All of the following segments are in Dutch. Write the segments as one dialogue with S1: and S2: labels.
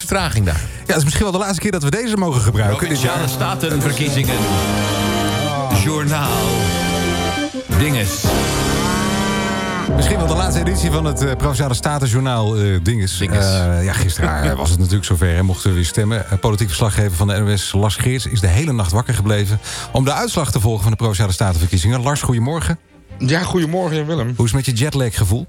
S1: vertraging daar.
S2: Ja, het is misschien wel de laatste keer dat we deze mogen gebruiken.
S1: Provinciale statenverkiezingen. Journaal. Dinges.
S2: Misschien wel de laatste editie van het Provinciale Statenjournaal Dinges. Gisteren was het natuurlijk zover en mochten we weer stemmen. Politiek verslaggever van de NOS, Lars Geerts, is de hele nacht wakker gebleven om de uitslag te volgen van de Provinciale Statenverkiezingen. Lars, goedemorgen.
S3: Ja, goedemorgen Willem.
S2: Hoe is het met je jetlag gevoel?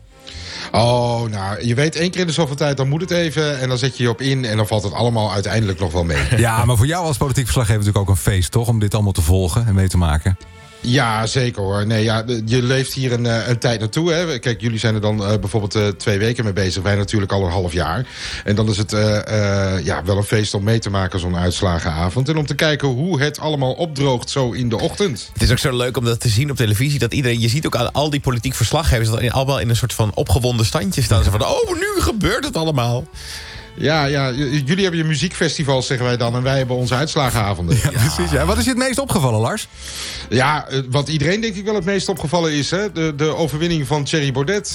S3: Oh, nou, je weet 1 keer in de zoveel tijd, dan moet het even. En dan zet je je op in en dan valt het allemaal uiteindelijk nog wel mee.
S2: Ja, maar voor jou als politiek verslaggever natuurlijk ook een feest, toch? Om dit allemaal te volgen en mee te maken.
S3: Ja, zeker hoor. Nee, ja, je leeft hier een tijd naartoe. Hè. Kijk, jullie zijn er dan bijvoorbeeld 2 weken mee bezig. Wij natuurlijk al een half jaar. En dan is het wel een feest om mee te maken, zo'n uitslagenavond. En om te kijken hoe het allemaal opdroogt zo in de ochtend.
S1: Het is ook zo leuk om dat te zien op televisie. Dat iedereen, je ziet ook aan al die politiek verslaggevers dat allemaal in een soort van opgewonden standje staan. Ze van, nu gebeurt het allemaal.
S3: Ja, jullie hebben je muziekfestival, zeggen wij dan. En wij hebben onze uitslagenavonden.
S2: Ja, precies. Ja. Wat is je het meest opgevallen, Lars?
S3: Ja, wat iedereen denk ik wel het meest opgevallen is. Hè? De overwinning van Thierry Baudet.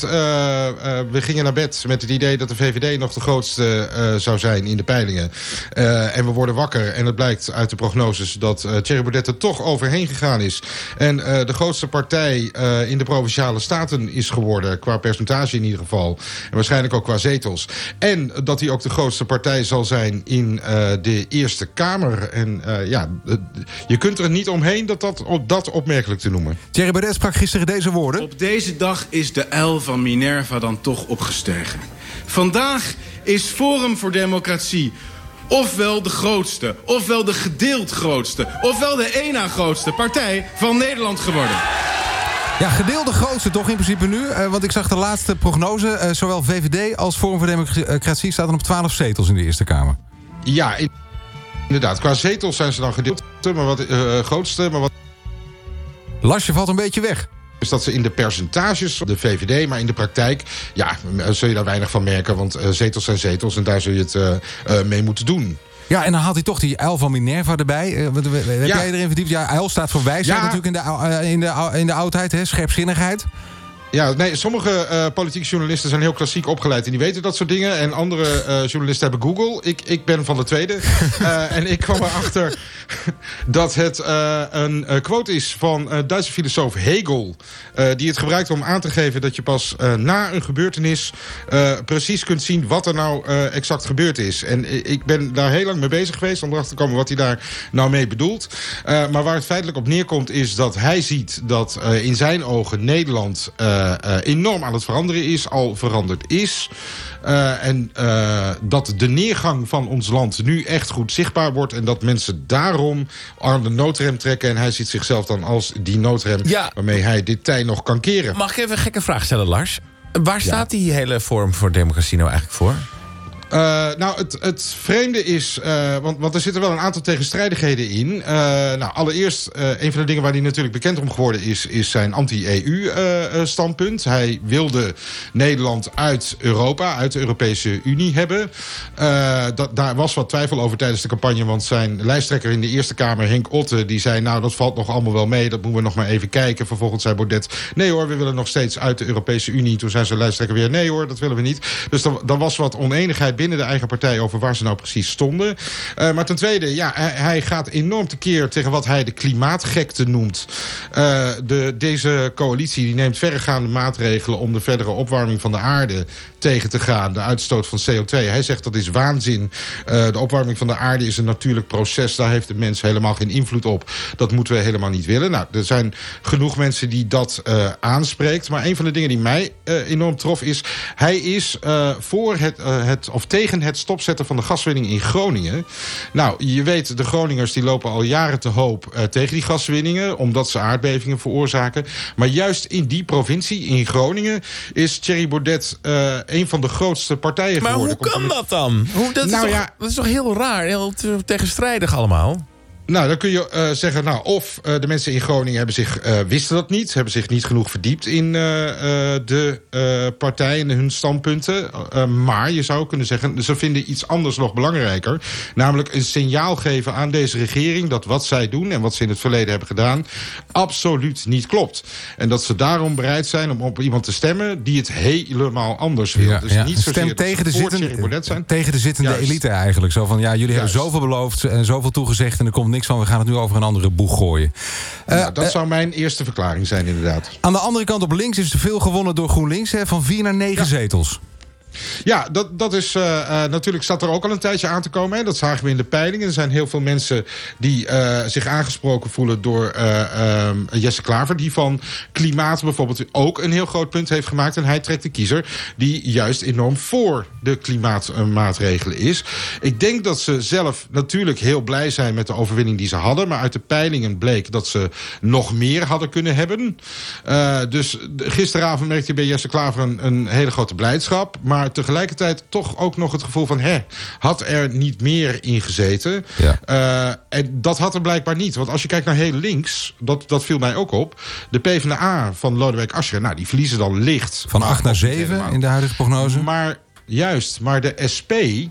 S3: We gingen naar bed met het idee dat de VVD nog de grootste zou zijn in de peilingen. En we worden wakker. En het blijkt uit de prognoses dat Thierry Baudet er toch overheen gegaan is. En de grootste partij in de Provinciale Staten is geworden. Qua percentage in ieder geval. En waarschijnlijk ook qua zetels. En dat hij ook de grootste partij zal zijn in de Eerste Kamer. En je kunt er niet omheen dat opmerkelijk te noemen.
S2: Thierry Baudet sprak gisteren deze woorden.
S4: Op deze dag is de uil van Minerva dan toch opgestegen. Vandaag is Forum voor Democratie ofwel de grootste, ofwel de gedeeld grootste, ofwel de één na grootste partij van Nederland geworden.
S2: Ja, gedeelde grootste toch in principe nu. Want ik zag de laatste prognose. Zowel VVD als Forum voor Democratie staat dan op 12 zetels in de Eerste Kamer.
S3: Ja, inderdaad. Qua zetels zijn ze dan gedeeld, maar wat grootste. Maar wat...
S2: Lars, je valt een beetje weg.
S3: Dus dat ze in de percentages, de VVD, maar in de praktijk, zul je daar weinig van merken. Want zetels zijn zetels en daar zul je het mee moeten doen.
S2: Ja, en dan haalt hij toch die uil van Minerva erbij. Heb jij erin verdiept? Ja, uil staat voor wijsheid natuurlijk in de oudheid, hè? Scherpzinnigheid.
S3: Ja, nee, sommige politieke journalisten zijn heel klassiek opgeleid en die weten dat soort dingen. En andere journalisten hebben Google. Ik ben van de tweede. En ik kwam erachter dat het een quote is van Duitse filosoof Hegel. Die het gebruikt om aan te geven dat je pas na een gebeurtenis precies kunt zien wat er nou exact gebeurd is. En ik ben daar heel lang mee bezig geweest om erachter te komen wat hij daar nou mee bedoelt. Maar waar het feitelijk op neerkomt is dat hij ziet dat in zijn ogen Nederland enorm aan het veranderen is, al veranderd is. En dat de neergang van ons land nu echt goed zichtbaar wordt en dat mensen daarom aan de noodrem trekken. En hij ziet zichzelf dan als die noodrem waarmee hij dit tij nog kan keren.
S1: Mag ik even een gekke vraag stellen, Lars? Waar staat die hele Forum voor Democratie nou eigenlijk voor?
S3: Het vreemde is, want er zitten wel een aantal tegenstrijdigheden in. Allereerst, een van de dingen waar hij natuurlijk bekend om geworden is zijn anti-EU-standpunt. Hij wilde Nederland uit Europa, uit de Europese Unie hebben. Daar was wat twijfel over tijdens de campagne, want zijn lijsttrekker in de Eerste Kamer, Henk Otte, die zei, dat valt nog allemaal wel mee, dat moeten we nog maar even kijken. Vervolgens zei Baudet, nee hoor, we willen nog steeds uit de Europese Unie. Toen zei zijn lijsttrekker weer, nee hoor, dat willen we niet. Dus dan was wat oneenigheid binnen de eigen partij over waar ze nou precies stonden. Maar ten tweede, hij gaat enorm tekeer tegen wat hij de klimaatgekte noemt. Deze coalitie die neemt verregaande maatregelen om de verdere opwarming van de aarde tegen te gaan. De uitstoot van CO2. Hij zegt dat is waanzin. De opwarming van de aarde is een natuurlijk proces. Daar heeft de mens helemaal geen invloed op. Dat moeten we helemaal niet willen. Er zijn genoeg mensen die dat aanspreekt. Maar een van de dingen die mij enorm trof is, hij is voor tegen het stopzetten van de gaswinning in Groningen. Je weet, de Groningers die lopen al jaren te hoop tegen die gaswinningen, omdat ze aardbevingen veroorzaken. Maar juist in die provincie, in Groningen, is Thierry Baudet een van de grootste partijen geworden.
S1: Maar hoe kan dat dan? Dat is toch heel raar, heel tegenstrijdig allemaal?
S3: Nou, dan kun je zeggen, of de mensen in Groningen wisten dat niet, hebben zich niet genoeg verdiept in de partij en hun standpunten. Maar je zou kunnen zeggen, ze vinden iets anders nog belangrijker. Namelijk een signaal geven aan deze regering dat wat zij doen en wat ze in het verleden hebben gedaan absoluut niet klopt. En dat ze daarom bereid zijn om op iemand te stemmen die het helemaal anders wil.
S2: Ja,
S3: dus
S2: ja.
S3: niet zozeer
S2: stem tegen de zittende
S3: Juist.
S2: elite eigenlijk. Zo van, jullie hebben zoveel beloofd en zoveel toegezegd en er komt niks van. We gaan het nu over een andere boeg gooien.
S3: Dat zou mijn eerste verklaring zijn, inderdaad.
S2: Aan de andere kant op links is er veel gewonnen door GroenLinks. Van 4 naar 9 zetels.
S3: Ja, dat is natuurlijk staat er ook al een tijdje aan te komen. Hè. Dat zagen we in de peilingen. Er zijn heel veel mensen die zich aangesproken voelen door Jesse Klaver, die van klimaat bijvoorbeeld ook een heel groot punt heeft gemaakt. En hij trekt de kiezer die juist enorm voor de klimaatmaatregelen is. Ik denk dat ze zelf natuurlijk heel blij zijn met de overwinning die ze hadden. Maar uit de peilingen bleek dat ze nog meer hadden kunnen hebben. Dus gisteravond merkte je bij Jesse Klaver een hele grote blijdschap. Maar tegelijkertijd toch ook nog het gevoel van, had er niet meer in gezeten? Ja. En dat had er blijkbaar niet. Want als je kijkt naar heel links, dat viel mij ook op. De PvdA van Lodewijk Asscher, die verliezen dan licht.
S2: Van 8 naar 7 in de huidige prognose.
S3: Maar de SP,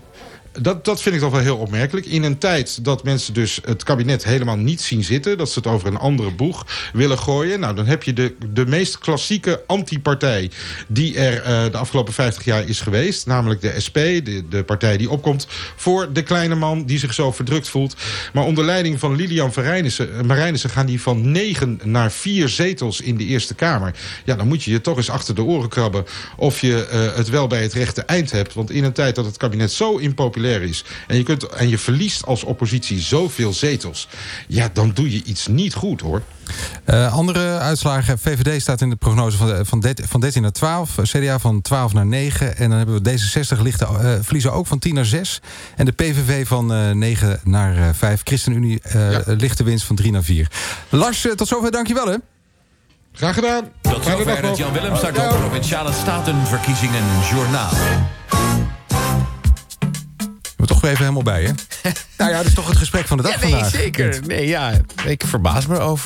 S3: dat vind ik toch wel heel opmerkelijk. In een tijd dat mensen dus het kabinet helemaal niet zien zitten, dat ze het over een andere boeg willen gooien. Nou, dan heb je de meest klassieke antipartij die er de afgelopen 50 jaar is geweest. Namelijk de SP, de partij die opkomt voor de kleine man die zich zo verdrukt voelt. Maar onder leiding van Lilian Marijnissen gaan die van 9 naar 4 zetels in de Eerste Kamer. Ja, dan moet je je toch eens achter de oren krabben of je het wel bij het rechte eind hebt. Want in een tijd dat het kabinet zo impopulair is en je verliest als oppositie zoveel zetels, ja, dan doe je iets niet goed, hoor.
S2: Andere uitslagen. VVD staat in de prognose van 13 naar 12. CDA van 12 naar 9. En dan hebben we D66 verliezen ook van 10 naar 6. En de PVV van 9 naar 5. ChristenUnie lichte winst van 3 naar 4. Lars, tot zover, dankjewel, hè.
S3: Graag gedaan.
S5: Tot zover het Jan Willem start Provinciale Statenverkiezingen Journaal.
S2: We toch weer even helemaal bij, hè? Nou ja, dat is toch het gesprek van de dag vandaag.
S1: Zeker. Nee, ik verbaas me over